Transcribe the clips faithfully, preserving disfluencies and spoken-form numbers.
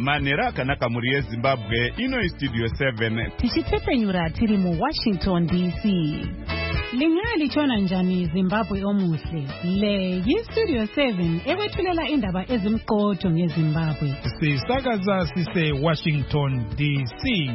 Manera kanaka muri Zimbabwe ino studio seven. Tichitepenyura tiri mu Washington D C. Lingali chona njani Zimbabwe omuhle. Le yi studio seven ewethulela indaba ezimqotho ngeZimbabwe. Sisakaza sise Washington D C.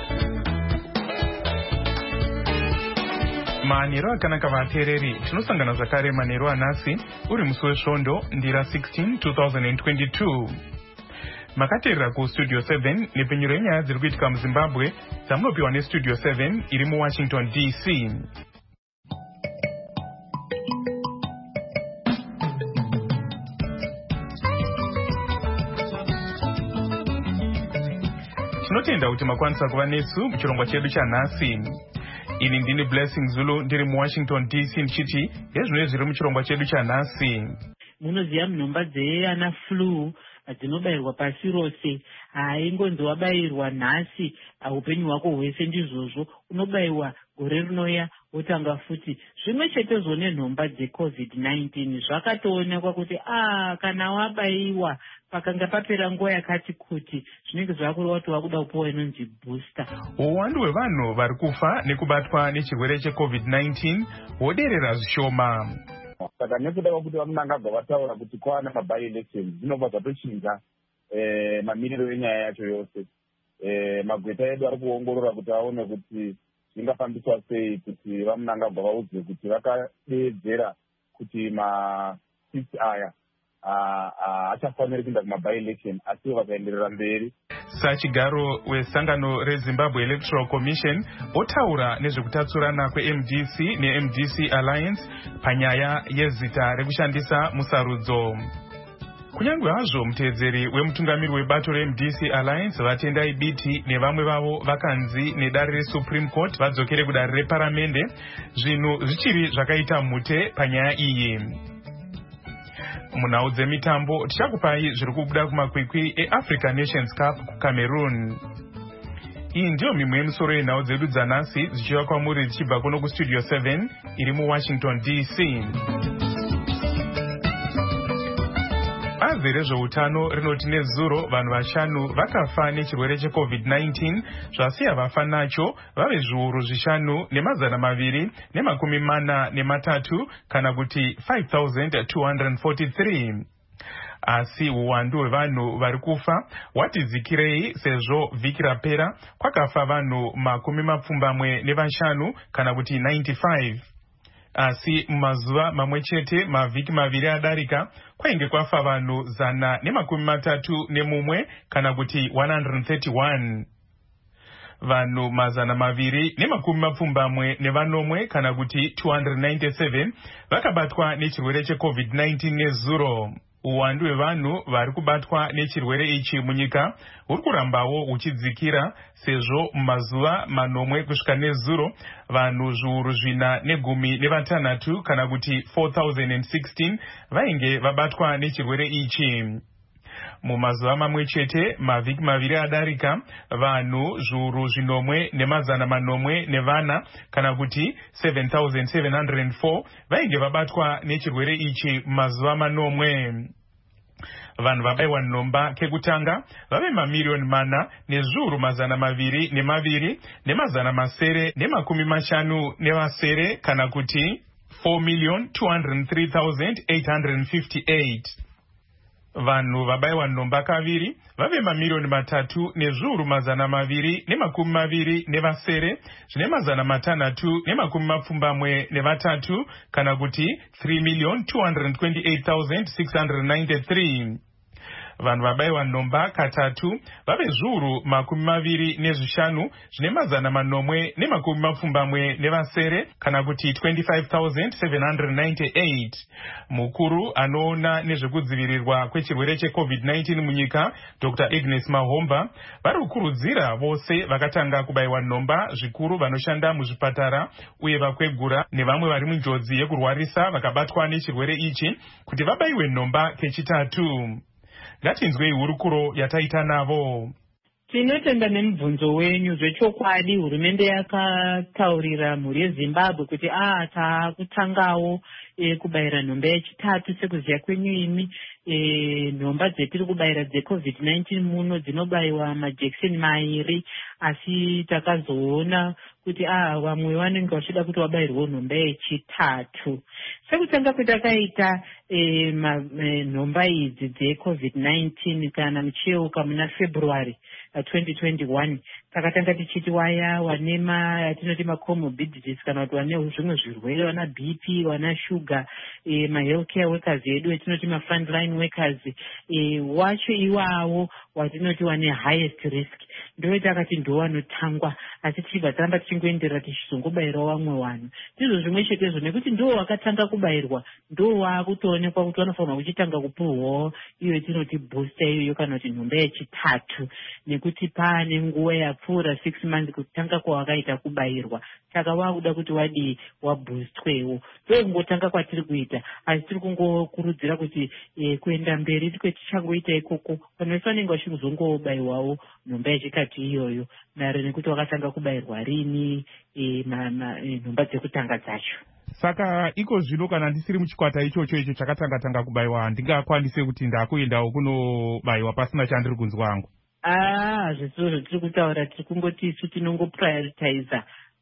Manero kanaka vatereri tinosangana zvakare manero anasi uri musi wesvondo ndira sixteen twenty twenty-two. Makaterera ku studio seven nepenyuro yenyaya dziri kuitika muZimbabwe dzamunopiwa nestudio seven iri mu Washington D C. Tinotenda kuti makwanisa kuva nesu muchirongwa chedu chanhasi. Ini ndini Blessing Zulu ndiri mu Washington D C ndichiti yezvino zviri muchirongwa chedu chanhasi. Munoziva nhomba dzeana flu dzinobayirwa pasi rose, haingonzi wabayirwa nhasi upenyu hwako hwese ndizvozvo, unobayiwa gore rinouya wotanga futi. Zvimwe chetezvo nenhomba dzecovid nineteen zvakatoonekwa kuti ah kana wabayiwa pakanga papera nguva yakati kuti zvinenge zvakureva kuti wakuda kupiwa inonzi booster. Uwandu hwevanhu vari kufa nekubatwa nechirwere checovid nineteen hwoderera zvishoma. Saka nekuda kwekuti vamunangagwa vataura kuti kwaana maby elections zvinobva zvatochinja eh, mamiriro enyaya yacho yose. Eh, magweta edu ari kuongorora kuti aone kuti zvingafambiswa sei kuti vamunangagwa vaudzwe kuti vakadeedzera kuti masiti aya achafaniri kuenda kumaby election asiwo vakaenderera mberi. Sachigaro wesangano reZimbabwe Electoral Commission otaura nezvekutatsurana kweM D C neM D C Alliance panyaya yezita rekushandisa musarudzo. Kunyange hazvo muteedzeri wemutungamiri webato reM D C Alliance vatendai biti nevamwe vavo vakanzi nedare reSupreme Court vadzokere kudare reparamende, zvinhu zvichiri zvakaita mhute panyaya iyi. Munhau dzemitambo tichakupai zviri kubuda kumakwikwi eAfrica Nations Cup kuCameroon. Iyi ndiyo mimwe yemisoro yenhau dzedu dzanhasi dzichiva kwamuri dzichibva kuno kustudio seven iri muWashington D C. Bazi rezveutano rinoti nezuro vanhu vashanu vakafa nechirwere checovid nineteen zvasiya vafa nacho vave zviuru zvishanu nemazana maviri nemakumi mana nematatu kana kuti five thousand two hundred forty-three. Asi uwandu hwevanhu vari kufa wati dzikirei sezvo vhiki rapera kwakafa vanhu makumi mapfumbamwe nevashanu kana kuti ninety-five. Asi mumazuva mamwe chete mavhiki maviri adarika kwainge kwafa vanhu zana nemakumi matatu nemumwe kana kuti one hundred thirty-one. Vanhu mazana maviri nemakumi mapfumbamwe nevanomwe kana kuti two hundred ninety-seven vakabatwa nechirwere checovid nineteen nezuro. Uwandu hwevanhu vari kubatwa nechirwere ichi munyika huri kurambawo huchidzikira sezvo mumazuva manomwe kusvika nezuro vanhu zviuru zvina negumi nevatanhatu kana kuti four thousand sixteen vainge vabatwa nechirwere ichi. Mumazuva mamwe chete mavhiki maviri adarika vanhu zviuru zvinomwe nemazana manomwe nevana kana kuti seven thousand seven hundred four vainge vabatwa nechirwere ichi mumazuva manomwe. Vanhu vabayiwa nhomba kekutanga vave mamiriyoni mana nezviuru mazana maviri nemaviri nemazana masere nemakumi mashanu nevasere kana kuti four million two hundred three thousand eight hundred fifty-eight. Vanhu vabayiwa nhomba kaviri vave mamiriyoni matatu nezviuru mazana maviri nemakumi maviri nevasere zvine mazana matanhatu nemakumi mapfumbamwe nevatatu kana kuti three million two hundred twenty-eight thousand six hundred ninety-three. Vanhu vabayiwa nhomba katatu vave zviuru makumi maviri nezvishanu zvine mazana manomwe nemakumi mapfumbamwe nevasere kana kuti twenty-five thousand seven hundred ninety-eight. Mukuru anoona nezvekudzivirirwa kwechirwere checovid nineteen munyika Doctor Agnes Mahomba vari kukurudzira vose vakatanga kubayiwa nhomba zvikuru vanoshanda muzvipatara uye vakwegura nevamwe vari munjodzi yekurwarisa vakabatwa nechirwere ichi kuti vabayiwe nhomba kechitatu. Ngatinzwei hurukuro yataita navo. Tinotenda nemubvunzo wenyu. Zvechokwadi hurumende yakataurira mhuri yeZimbabwe kuti ah takutangawo e, kubayira nhomba yechitatu. Sekuziya kwenyu imi e, nhomba dzetiri kubayira dzecovid nineteen muno dzinobayiwa majekiseni mairi, asi takazoona kuti ah vamwe vanenge vachida kuti vabayirwe nhomba yechitatu. Sekutanga kwetakaita e, e, nhomba idzi dzecovid nineteen kana mucheuka muna February twenty twenty-one, takatanga tichiti waya wane atinoti macomorbidities kana kuti wane zvimwe zvirwere, wana B P, wana sugar, e, mahealthcare workers edu etinoti mafrontline workers, e, wacho iwawo watinoti wane highest risk ndiwo takati ndo wanotangwa, asi tichibva taramba tichingoenderera tichizongobayirawo vamwe vanhu. Ndizvo zvimwe chetezvo nekuti ndo wakatanga kubayirwa ndo waakutoonekwa kuti vanofanirwa kuchitanga kupuhwawo iyo tinoti booster iyoyo kana kuti nhomba yechitatu, nekuti paane nguva yapfuura six months kutanga kwawakaita kubayirwa, saka wakuda kuti wadii waboostwewo. Ndokungotanga kwatiri kuita, asi tiri kungokurudzira kuti e, kuenda mberi kwetichachangoita ikoko vanhu vese vanenge vachizongobayiwawo nhomba yechitatu iyoyo maererano nekuti wakatanga kubayirwa rini e, nhomba dzekutanga dzacho. Saka iko zvino kana ndisiri muchikwata ichocho icho chakatanga tanga kubayiwa handingakwanise kuti ndakuendawo kunobayiwa pasina chandiri kunzwa hangu. Ah, zvizvo tiri kutaura, tiri kungoti isu tinongoprioritiza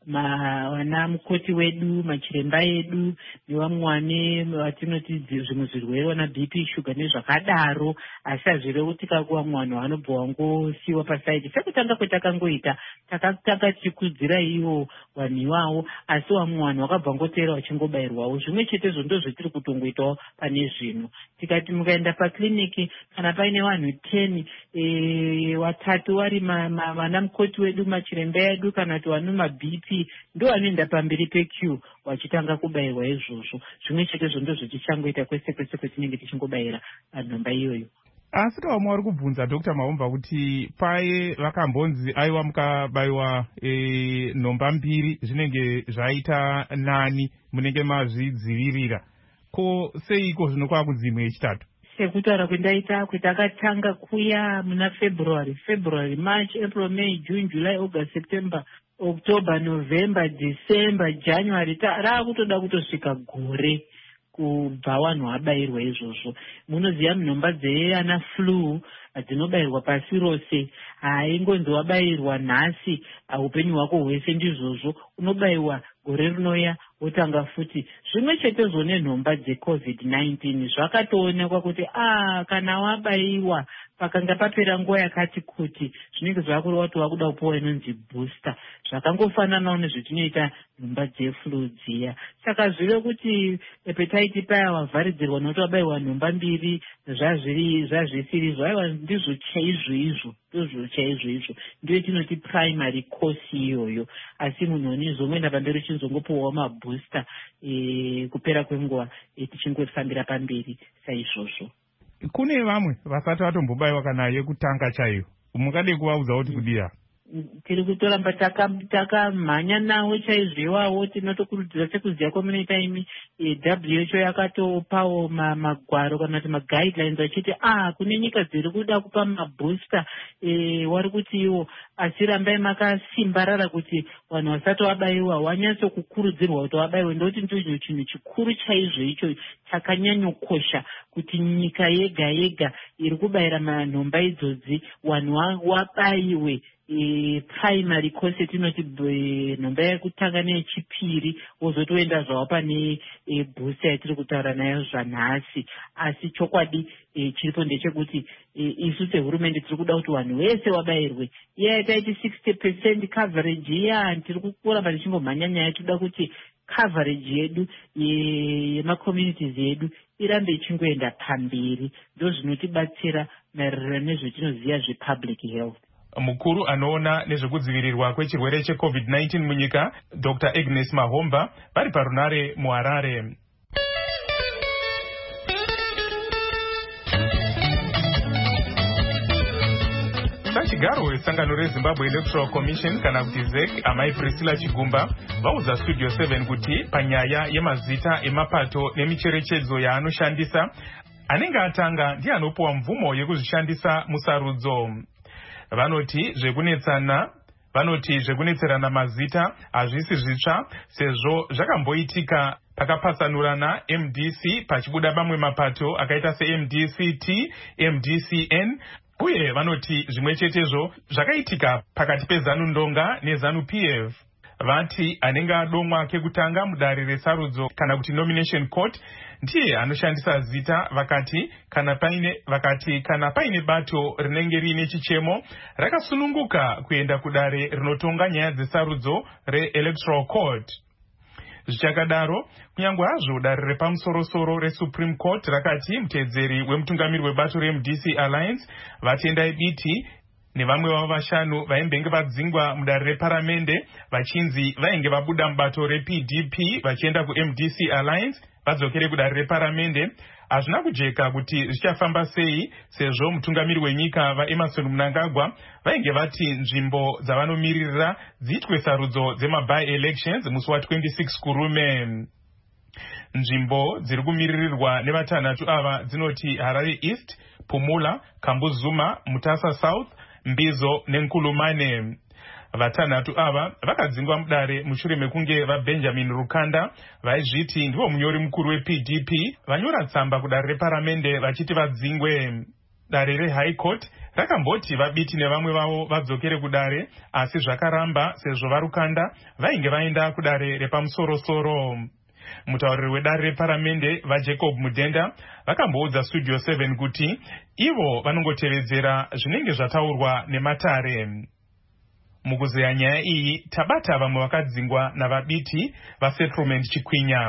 vana mukoti wedu, machiremba edu nevamwe wane vatinoti zvimwe zvirwere, wana B P, shuga nezvakadaro, asi hazvirevo tikakuva vamwe vanhu vanobva wangosiyiwa pasaidi. Sekutanga kwetakangoita takatanga tichikudzira ivo vanhu ivavo, asi vamwe vanhu vakabva ngoteera vachingobayirwawo. Zvimwe chetezvo ndo zvetiri kutongoitawo pane zvino. Tikati mukaenda pakiriniki kana paine vanhu ten, e, watatu vari vana mukoti wedu, machiremba edu kana kuti vane ma-B P ndo vanoenda pamberi pequeue vachitanga kubayirwa izvozvo. Zvimwe chetezvo ndo zvetichangoita kwese kwese kwetinenge tichingobayira nhomba iyoyo. Asi vamwe vari kubvunza Dr Mahomba kuti paye vakambonzi aiwa mukabayiwa e, nhomba mbiri zvinenge zvaita nani munenge mazvidzivirira, ko seiko zvino kwakudzimwe yechitatu? Sekutaura kwendaita kwetakatanga kuya muna February, February, March, April, May, June, July, August, September, October, November, December, January, raakutoda kutosvika gore kubva vanhu vabayirwa izvozvo. Munoziva nhomba dzeana flu dzinobayirwa pasi rose, haingonzi wabayirwa nhasi upenyu hwako hwese ndizvozvo, unobayiwa gore rinouya wotanga futi. Zvimwe chetezvo nenhomba dzecovid nineteen zvakatoonekwa kuti ah kana wabayiwa pakanga papera nguva yakati kuti zvinenge zvakureva kuti wakuda kupuwa inonzi booster, zvakangofananawo nezvetinoita nhomba dzeflu dziya. Saka zvive kuti epetaiti paya wavharidzirwa nokuti wabayiwa nhomba mbiri zvazviri zvazvisiri zvaiva ndizvo chaizvo izvo ndizvo chaizvo izvo ndiyo tinoti primary course iyoyo, asi munhu unizoenda pamberi uchinzongopuwawo mabooster e, kupera kwenguva e, tichingofambira pamberi saizvozvo. Kune vamwe vasati vatombobayiwa kana yekutanga chaiyo, mungade kuvaudza kuti kudiya? Tiri kutoramba takamhanya nawo chaizvo iwawo. Tinotokurudzira sekuziya kwamunoita imi W H O yakatopawo magwaro kana kuti maguidelines achiti ah kune nyika dziri kuda kupa mabooster, e, wari kuti iwo asi rambai makasimbarara kuti vanhu vasati vabayiwa wanyatso kukurudzirwa kuti vabayiwe. Ndokuti ndicho chinhu chikuru chaizvo icho chakanyanyokosha kuti nyika yega yega iri kubayira manhomba idzodzi vanhu wabayiwe e, primary course etinoti nhomba yekutanga neyechipiri wozotoenda zvavo pane e, booster yatiri kutaura nayo zvanhasi. Asi chokwadi e, chiripo ndechekuti e, isu sehurumende tiri kuda kuti vanhu vese vabayirwe. Iya yataiti sixty percent coverage iya tiri kuramba tichingomhanya nyaya toda kuti coverage yedu yemacommunities yedu irambe ichingoenda pamberi, ndo zvinotibatsira maererano nezvetinoziva zvepublic health. Mukuru anoona nezvekudzivirirwa kwechirwere checovid nineteen munyika Dr Agnes Mahomba vari parunare muHarare. Pachigaro wesangano reZimbabwe Electoral Commission kana kuti Z E C amai Priscilla Chigumba vaudza Studio seven kuti panyaya yemazita emapato nemicherechedzo yaanoshandisa anenge atanga ndiye anopuwa mvumo yekuzvishandisa musarudzo. vanoti zvekunetsana vanoti zvekunetserana mazita hazvisi zvitsva sezvo zvakamboitika pakapasanurana M D C pachibuda mamwe mapato akaita se M D C T, M D C N, uye vanoti zvimwe chetezvo zvakaitika pakati peZanu Ndonga neZanu P F. Vati anenge adomwa kekutanga mudare resarudzo kana kuti nomination court ndiye anoshandisa zita vakati kana paine vakati kana paine bato rinenge riine chichemo rakasununguka kuenda kudare rinotonga nyaya dzesarudzo reelectoral court. Zvichakadaro, kunyange hazvo dare repamusoro-soro reSupreme Court rakati mutedzeri wemutungamiri webato reM D C Alliance Vatendai Biti nevamwe vavo vashanu vaimbenge vadzingwa mudare reparamende vachinzi vainge vabuda mubato reP D P vachienda kuM D C Alliance vadzokere kudare reparamende, hazvina kujeka kuti zvichafamba sei sezvo mutungamiri wenyika vaEmerson Mnangagwa vainge vati nzvimbo dzavanomiririra dziitwe sarudzo dzemaby elections musi wa26 kurume. Nzvimbo dziri kumiririrwa nevatanhatu ava dzinoti Harare East, Pumula, Kambuzuma, Mutasa South, Mbizo neNkulumane. Vatanhatu ava vakadzingwa mudare mushure mekunge vaBenjamin Rukanda vaizviti ndivo munyori mukuru weP D P vanyora tsamba kudare reparamende vachiti vadzingwe. Dare reHigh Court rakamboti vaBiti nevamwe vavo vadzokere kudare, asi zvakaramba sezvo vaRukanda vainge vaenda kudare repamusoro-soro. Mutauriri wedare reparamende vaJacob Mudenda vakamboudza Studio seven kuti ivo vanongotevedzera zvinenge zvataurwa nematare. Mukuzeya nyaya iyi tabata vamwe vakadzingwa navaBiti vaSettlement Chikwinya.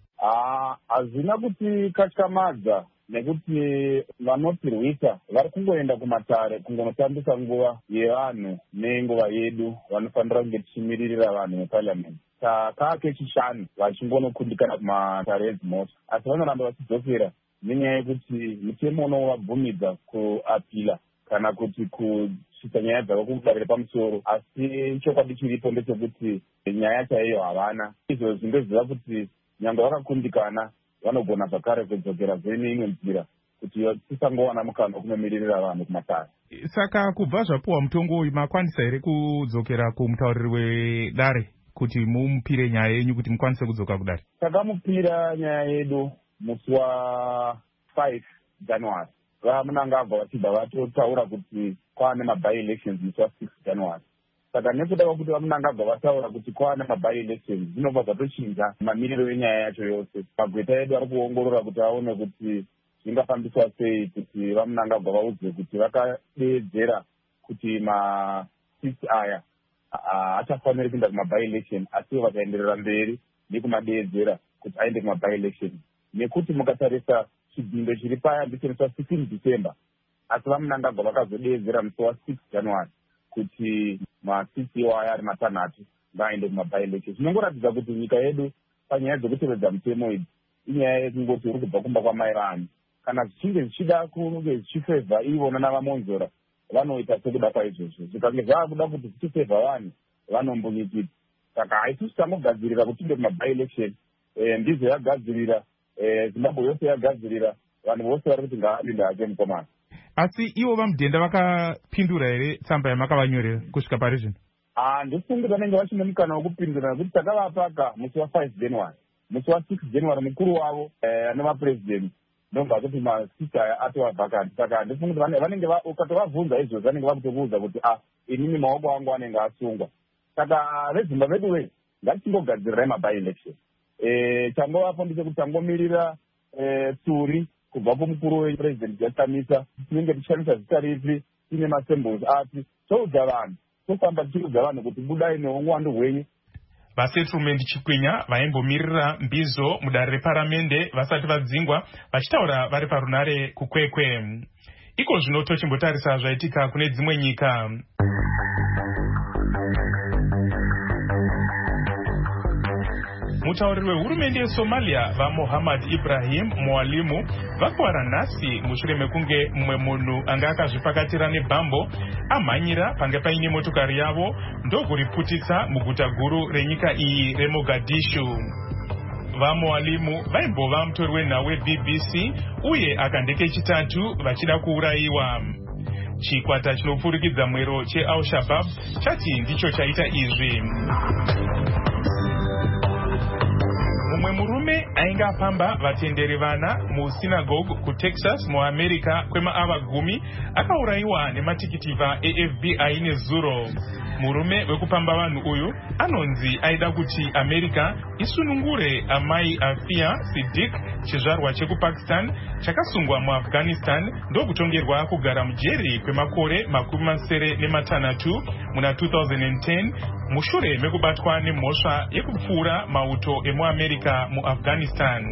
Ah, hazvina kuti katyamadza nekuti vanotirwisa vari kungoenda kumatare kungonotambisa nguva yevanhu nenguva yedu vanofanira kunge tichimiririra vanhu muparliament. Saka kechishanu vachingonokundikana kumatare edzimota, asi vanoramba vachidzokera nenyaya yekuti mutemo unovabvumidza kuapila kana kuti kusvitsa nyaya dzavo kudare repamusoro, asi chokwadi chiripo ndechekuti nyaya chaiyo havana. Izvo zvingoziva kuti nyange vakakundikana vanogona zvakare kudzokera zvene imwe nzira kuti tisangowana mukana kunomiririra vanhu kumatare. Saka kubva zvapuwa mutongo uyu makwanisa here kudzokera kumutauriri wedare kuti mumupire nyaya yenyu kuti mukwanise kudzoka kudare? Takamupira nyaya yedu musi wa five January. VaMnangagwa vachibva vatotaura kuti kwaane maby elections musi wa six January. Saka nekuda kwekuti vaMnangagwa vataura kuti kwaane maby elections zvinobva zvatochinja mamiriro enyaya yacho yose. Magweta edu ari kuongorora kuti aone kuti zvingafambiswa sei kuti vaMnangagwa vaudzwe kuti vakadeedzera kuti masix aya achafaniri kuenda kumaby election, asi vakaenderera mberi nekumadeedzera kuti aende kumaby election. Nekuti mukatarisa chidhindo chiri paya ndicho sixteen December, asi vaMnangagwa vakazodeedzera musi wa six January kuti masix iwo aya ari matanhatu vaende kumaby election. Zvinongoratidza kuti nyika yedu panyaya dzekutevedza mutemo idzi inyaya yekungoti uri kubva kumba kwamai vanhu. Kana zvichinge zvichida kunge zvichifevha ivona navamonzora vanoita sekuda kwaizvozvo, zvikange zvaakuda kuti zvichifevha vanhu vanombonyikita. Saka haisi tangogadzirira kuti inde kumaby election, ndizvo yagadzirira, Zimbabwe yose yagadzirira, vanhu vose vari kuti ngaapinde hake mukomana. Asi ivo vaMudenda vakapindura here tsamba yamakavanyorera kusvika pari zvino? Ah, ndosifunga vanenge vachine mukana wekupindura nekuti takavapaka musi wa five January. Musi wa six January mukuru wavo nemapresident ndobva kuti masita aya atova vacant. Saka ndifunga kuti vanenge ukatovabvunza izvozvo vanenge vakutokuudza kuti ah, inini maoko angu anenge asungwa. Saka veZimbabwe vedu ngatichingogadzirirai maby election. Eh, changovapo ndechekuti tangomirira tsuri kubva kumukuru wepresident Jatamisa, tinenge tichishandisa zita ripi, tine masymbols api, toudza vanhu, tofamba tichiudza vanhu kuti budai neungwandu hwenyu. VaSettlement Chikwinya vaimbomirira Mbizo mudare reparamende vasati vadzingwa vachitaura vari parunare kukwekwe. Iko zvino tochimbotarisa zvaitika kune dzimwe nyika. Mutauriri wehurumende yeSomalia vaMohammad Ibrahim Mwalimu vakwara nhasi mushure mekunge mumwe munhu anga akazvipakatira nebhambo amhanyira pange paine motokari yavo ndokuriputitsa muguta guru renyika iyi reMogadishu. VaMwalimu vaimbova mutori wenhau weB B C uye akandeke chitatu vachida kuurayiwa. chikwata chinopfurikidza mwero cheAl-Shabaab chati ndicho chaita izvi. Mumwe murume ainge apamba vatenderi vana musinagogue kuTexas muAmerica kwemaava gumi akaurayiwa nematikitivha eF B I nezuro. Murume wekupamba vanhu uyu anonzi aida kuti America isunungure amai Afia Siddiq, chizvarwa chekupakistan chakasungwa muAfghanistan ndokutongerwa kugara mujeri kwemakore makumi masere nematanhatu muna two thousand ten mushure mekubatwa nemhosva yekupfura mauto emuAmerica muAfghanistan.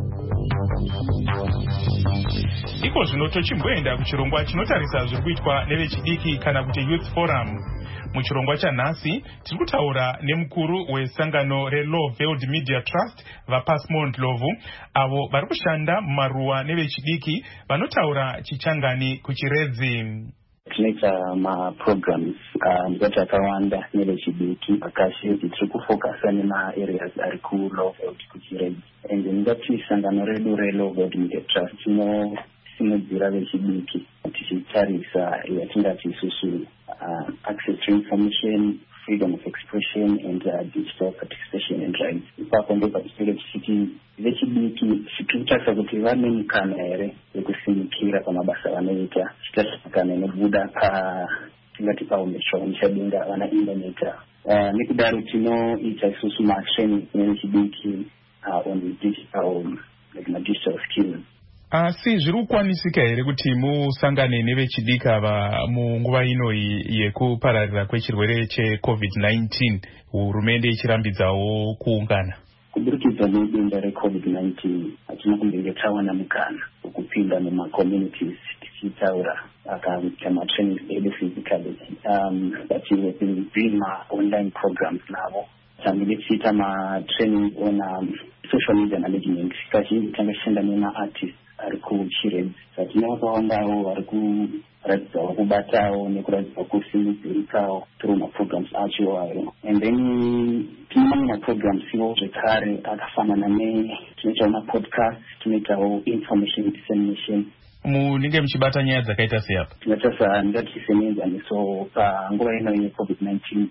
Iko zvino tochimboenda kuchirongwa chinotarisa zviri kuitwa nevechidiki kana kuti Youth Forum. Muchirongwa chanhasi tiri kutaura nemukuru wesangano reLawveld Media Trust vaPasmont Lovu, avo vari kushanda mumaruwa nevechidiki vanotaura chichangani kuchiredzi. Tinoita maprograms ndikati akawanda nevechidiki akazhinji tiri kufokasa nemaareas ari kuLawveld kuchiredzi, and ndingati sangano redu reLawveld Media Trust tinosimudzira vechidiki tichitarisa yatingati isusu Uh, access to information, freedom of expression, and uh, digital participation and rights. Ipapo ndo patisere tichiti vechidiki tichitarisa kuti vane mukana here wekusimukira pamabasa vanoita, tichitarisa mukana inobuda pa tingati paumeshwa chadenga vana indaneta. Uh, nekudaro tinoita isusu matraining nevechidiki uh, on digital, like my digital skills. Asi zviri kukwanisika here kuti musangane nevechidiki ava munguva ino yekupararira kwechirwere checovid nineteen, hurumende ichirambidzawo kuungana? Kuburikidza nedenda recovid nineteen hatina kumbenge tawana mukana wekupinda mumacommunities tichitaura akaita matrainings edu physically, um, but we have been doing ma-online programs navo. Tambile tichiita ma-training on um, social media management. Kazhinji tangashanda nema-artists ari kuchiredzi, saka tinavakawandawo vari kuratidza vakubatawo nekuratidza kusimudzirikawo through maprograms acho ayo. And then tine mamwe maprograms iwo zvekare akafanana ne tinoitawo mapodcast, tinoitawo information dissemination. Munenge muchibata nyaya dzakaita sei apa? Tinotarisa ndati semenzaneso panguva ino yecovid nineteen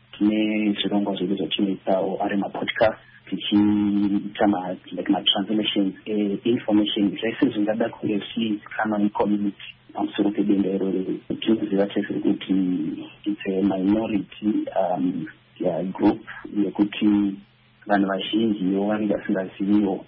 tine zvirongwa zvedu zvatinoitawo ari mapodcast tichiita ma-translations e-information zvese zvingada kunge zvizikanwa necommunity pamusoro pedenda iroro. Tinoziva tese kuti it's a minority um, yeah, group yekuti vanhu vazhinjiwo vanenge vasingaziviwo,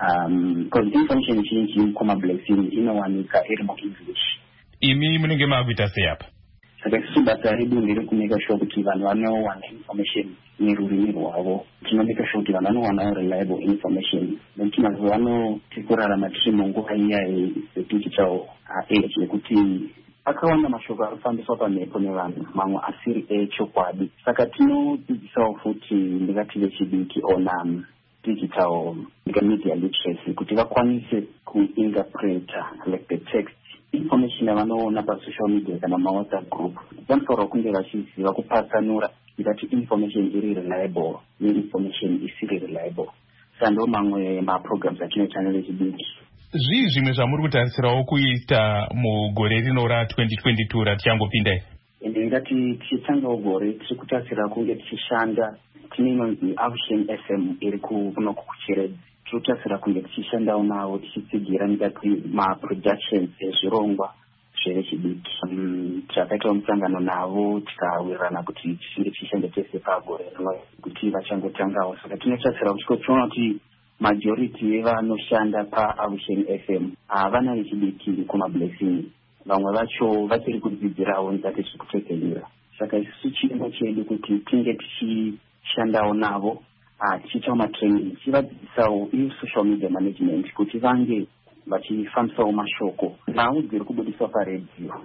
um, because information zhinji kumablessing inowanika iri muEnglish. Imi munenge maakuita sei apa? Saka isusu basa redu nderekumeka sure kuti vanhu vanowana information nerurimi rwavo. Tinomeka sure kuti vanhu vanowanawo reliable information. Nekuti mazuva ano tiri kurarama tiri munguva iya yedigital age yekuti akawanda mashoko arikufambiswa pamhepo nevanhu, mamwe asiri echokwadi. Saka tinodzidzisawo futi ndingati vechidiki on um, digital media literacy kuti vakwanise kuinterpreta like the text information yavanoona pasocial media kana mawhatsapp group. Vanofanirwa kunge vachiziva kupatsanura ndingati information iri reliable neinformation isiri reliable. Saka ndo mamwe maprograms atinoita nevechidiki. Zvii zvimwe zvamuri kutarisirawo kuita mugore rino ratwenty twenty-two ratichangopinda iri? Ende ngati tichitangawo gore tiri kutarisira kunge tichishanda tine inonzi Aviation F M iri kuno kuchiredzi. Tiri kutarisira kunge tichishandawo navo tichitsigira ngati maproductions ezvirongwa zvevechidiki. Takaitawo musangano navo tikawirirana kuti tichinge tichishanda tese pagore rino kuti vachangotangawo. Saka tinotarisira kuti tiona kuti majority yevanoshanda paAviation F M havana vechidiki kumablessing. Vamwe vacho vachiri kudzidzirawo ndati zvekutekelera. Saka isusu chirongwa chedu kuti tinge tichishandawo navo tichiitawo matraining tichivadzidzisawo social media management kuti vange vachifambisawo mashoko nhau dziri kubudiswa paredio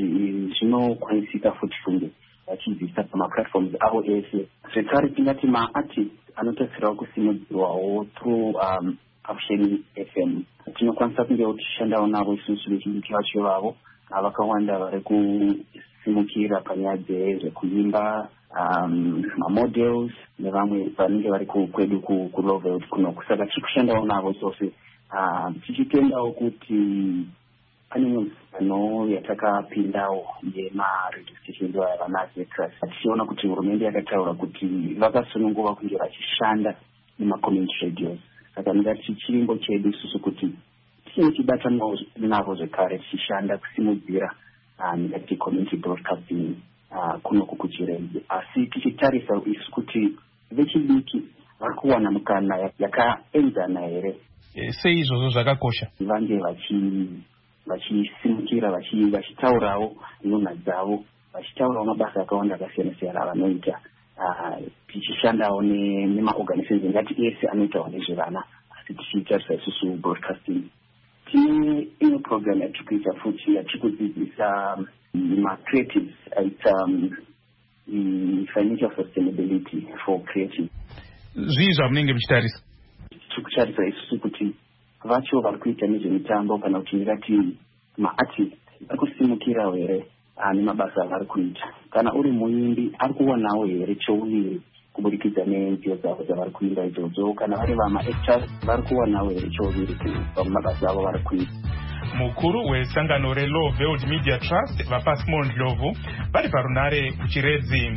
zvinokwanisika futi kunge vachidzidzisa pamaplatforms avo ese. Zvekare tingati maartists anotarisirawo kusimudzirwawo through um, Aviation F M. Tinokwanisa kunge tichishandawo navo isusu vechidiki vacho vavo vakawanda vari kusimukira panyaya dzekuimba, um, mamodels nevamwe vanenge vari kwedu kuLawveld kuno. Saka tiri kushandawo navo sose tichitendawo kuti pane muzano yatakapindawo yemaredio stations vanazetras tichiona kuti hurumende yakataura kuti vakasununguva kunge vachishanda nemacommunity radios. Saka ndingati chirimbo chedu isusu kuti tinenge tibata navo zvekare tichishanda kusimudzira ndingati community broadcasting kunoku kuchirenje, asi tichitarisa isu kuti vechidiki vari kuwana mukana yakaenzana here. Sei izvozvo zvakakosha? Vange vachisimukira vachitaurawo nhunha dzavo, vachitaurawo mabasa akawanda akasiyana siyana avanoita, tichishandawo nemaorganizations ngati ese anoitawo nezvevana, asi tichitarisa isusu broadcasting. Tine imwe program yatiri kuita futi yatiri kudzidzisa ma-creatives aita financial sustainability for creatives. Zvii zvamunenge muchitarisa? Tiri kutarisa isusu kuti vacho vari kuita nezvemitambo kana kuti ndingati ma-artist vari kusimukirawo here nemabasa avari kuita. Kana uri muimbi ari kuwanawo here chouviri kubudikidza nenziyo dzavo dzavari kuimba idzodzo. Kana vari vama-actors vari kuwanawo here chouviri pamabasa avo vari kuita. Mukuru wesangano reLaw Veld Media Trust vaPasmo Ndlovu vari parunare kuchiredzi.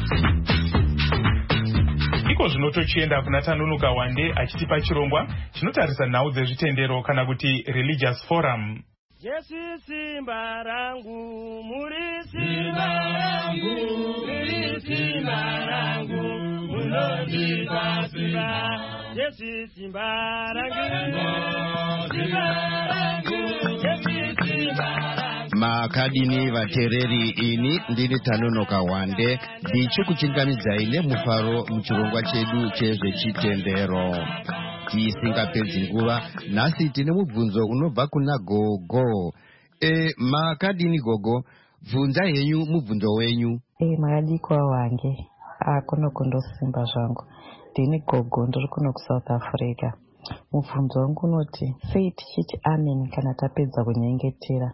Iko zvino tochienda kuna Tanunuka Wande achitipa chirongwa chinotarisa nhau dzezvitendero kana kuti religious forum. Jesu simba rangu, muri simba rangu, muri simba rangu, munondipa simba. Jesu simba rangu, simba rangu, Jesu simba rangu. Makadini vatereri ini ndini Tanunuka Wande ndichikuchingamidzai nemufaro muchirongwa chedu chezvechitendero. Tisingapedzi nguva, nhasi tine mubvunzo unobva kuna Gogo. E, makadini Gogo, bvunza henyu mubvunzo wenyu. E, makadikwa wange akuno kundosimba zvangu. Ndini Gogo ndiri kuno kuSouth Africa. Mubvunzo wangu unoti sei tichiti amen kana tapedza kunyengetera,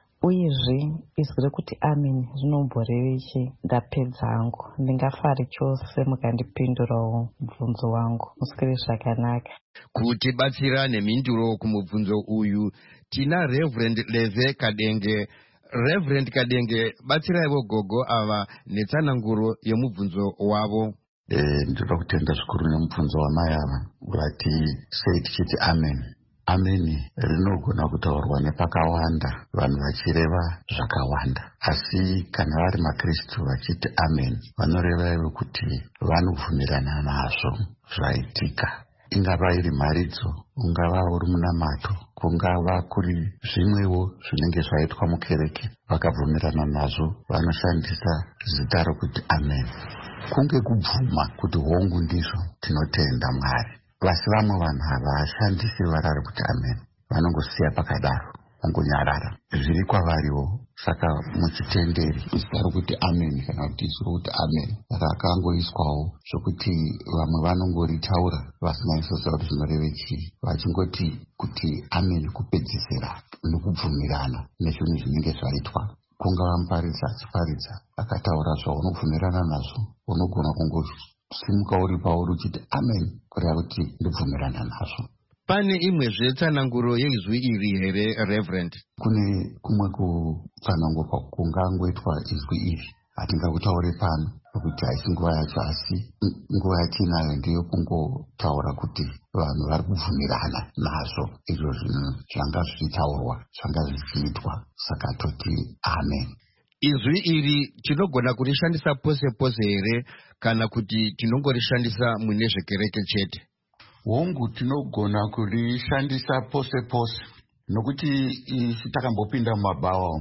uyezve izwi rekuti amen rinomborevechi ndapedza hangu. Ndingafari chose mukandipindurawo mubvunzo wangu. Muswere zvakanaka. Kuti batsira nemhinduro kumubvunzo uyu tina Reverend Leve Kadenge. Reverend Kadenge, batsiraiwo Gogo ava netsananguro yemubvunzo wavo. Eh, ndoda kutenda zvikuru nemubvunzo wamai ava urati sei tichiti amen. Amen rinogona kutaurwa nepakawanda, vanhu vachireva zvakawanda, asi kana vari maKristu vachiti amen vanoreva ivo kuti vanobvumirana nazvo zvaitika. Ingava iri mharidzo, ungava uri munamato, kungava kuri zvimwewo zvinenge zvaitwa mukereke, vakabvumirana nazvo vanoshandisa zita rokuti amen. Kunge kubvuma kuti hongu ndizvo tinotenda Mwari. Vasi vamwe vanhu havashandisi vara rokuti amen, vanongosiya pakadaro, vangonyarara. Zviri kwavariwo, saka muchitenderi zita rokuti amen kana kuti izwi rokuti amen rakangoiswawo zvokuti vamwe vanongoritaura vasinganyasoziva kuti zvinoreve chii, vachingoti kuti amen kupedzisira nokubvumirana nezvinhu zvinenge zvaitwa. Kungava muparidzi achiparidza akataura zvaunobvumirana nazvo, unogona kungosimuka uri pauri uchiti amen kureva kuti ndibvumirana nazvo. Pane imwezve tsananguro yeizwi iri here, Reverend? Kune kumwe kutsanangurwa kungangoitwa izwi iri, hatingakutaure pano nokuti haisi nguva yacho, asi nguva yatinayo ndiyo kungotaura kuti vanhu vari kubvumirana nazvo izvo zvinhu zvanga zvichitaurwa, zvanga zvichiitwa, saka toti amen. Izwi iri tinogona kurishandisa pose pose here kana kuti tinongorishandisa mune zvekereke chete? Hongu tinogona kurishandisa pose pose, nokuti isi takambopinda mumabhawa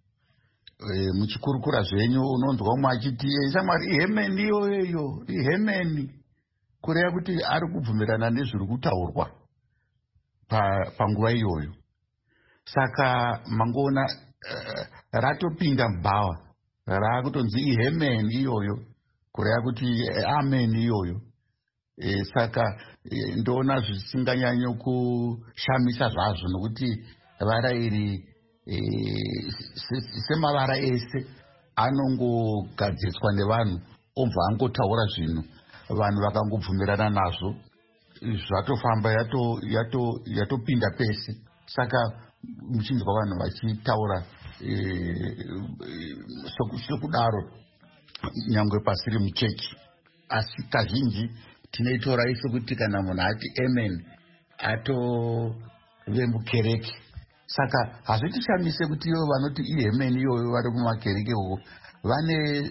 e, muchikurukura zvenyu unonzwa umwe achiti samwari ihemeni iyoyo ihemeni, kureva kuti ari kubvumirana nezviri kutaurwa panguva iyoyo. Saka mangoona uh, ratopinda mubhawa raakutonzi ihemeni iyoyo, kureva kuti amen iyoyo. E, saka e, ndoona zvisinganyanyo kushamisa zvazvo, nokuti vara iri e, semavara ese anongogadziswa nevanhu obva angotaura zvinhu, vanhu vakangobvumirana nazvo, zvatofamba yatopinda yato, yato pese. Saka muchinzwa vanhu vachitaura sokudaro nyangwe pasiri muchechi, asi kazhinji tinoitora sekuti kana munhu ati amen atove mukereke. Saka hazvitishamise kuti ivo vanoti iamen iyoyo vari mumakereke uko vane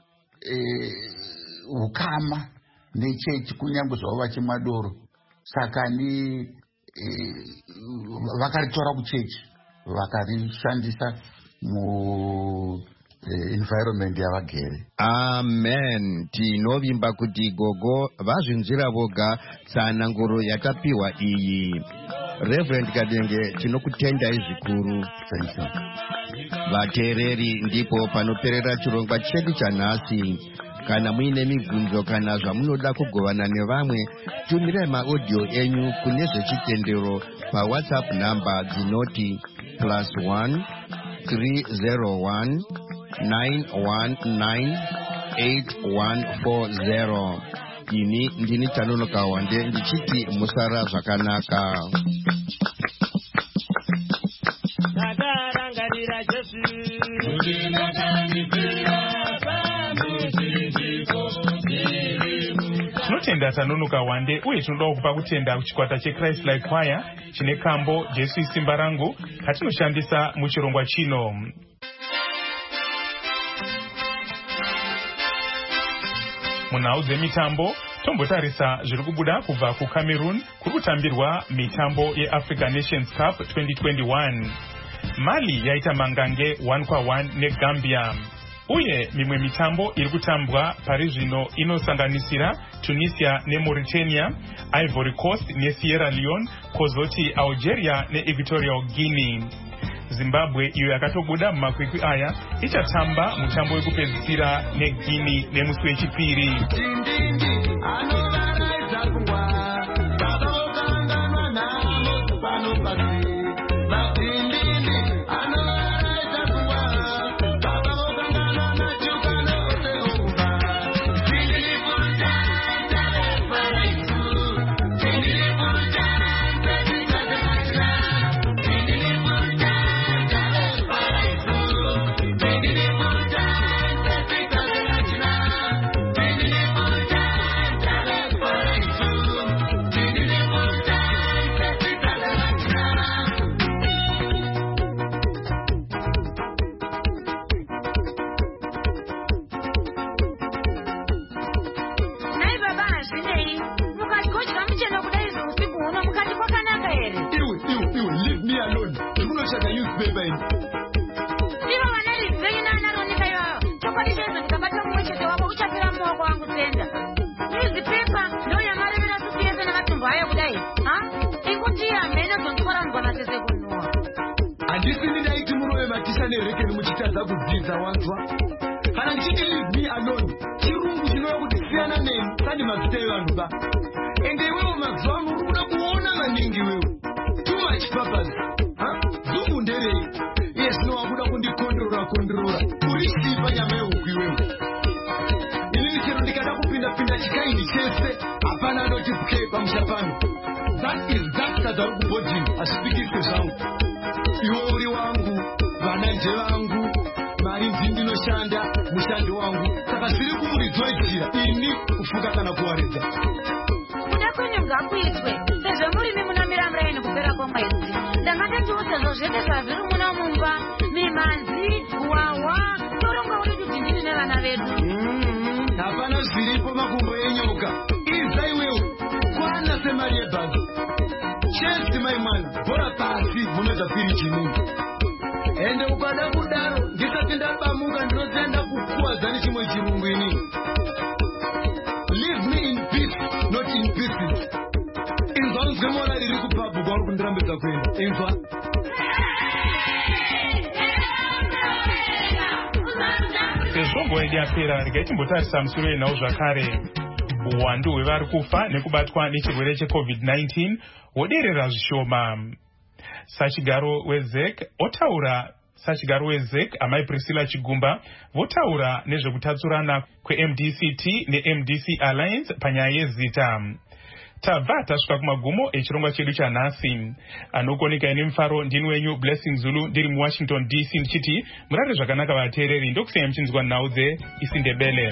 ukama nechechi kunyange zvavo vachimwa doro. Saka ni vakaritora kuchechi vakarishandisa mu environment yavagere. Amen. Tinovimba kuti gogo vazvinzira voga tsananguro yatapiwa iyi. Reverend Kadenge, tinokutendai zvikuru. Vateereri, ndipo panoperera chirongwa chedu chanhasi. Kana muine mibvunzo kana zvamunoda kugovana nevamwe, tumirai maaudio enyu kune zvechitendero paWhatsApp namba dzinoti plus one three zero one nine one nine eight one four zero. Ini ndini Tanonoka Wande ndichiti musara zvakanaka. Tinotenda Tanonoka Wande uye tinoda kupa kutenda kuchikwata cheChrist Like Choir chine kambo Jesu Simba Rangu katinoshandisa muchirongwa chino. Munhau dzemitambo tombotarisa zviri kubuda kubva kuCameroon kuri kutambirwa mitambo yeAfrica Nations Cup twenty twenty-one. Mali yaita mangange one kwa one neGambia. Uye mimwe mitambo iri kutambwa pari zvino inosanganisira Tunisia neMauritania, Ivory Coast neSierra Leone, kozoti Algeria neEquatorial Guinea. Zimbabwe iyo yakatobuda mumakwikwi aya ichatamba mutambo wekupedzisira neGuinea nemusi wechipiri. Timbotarisa musoro yenhau zvakare. Uwandu hwevari kufa nekubatwa nechirwere cheCovid nineteen woderera zvishoma. Sachigaro weZEC otaura Sachigaro weZEC amai Priscilla Chigumba votaura nezvekutatsurana kweM D C T neM D C Alliance panyaya yezita. tabva tasvika kumagumo echirongwa chedu chanhasi. Anokoneka ine mufaro ndini wenyu Blessing Zulu ndiri muWashington D C ndichiti murare zvakanaka vateereri, ndokusenya muchinzwa nhau dzeIsindebele.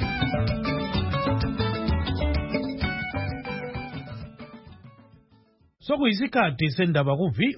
Sokuyisikhathi sendaba ku V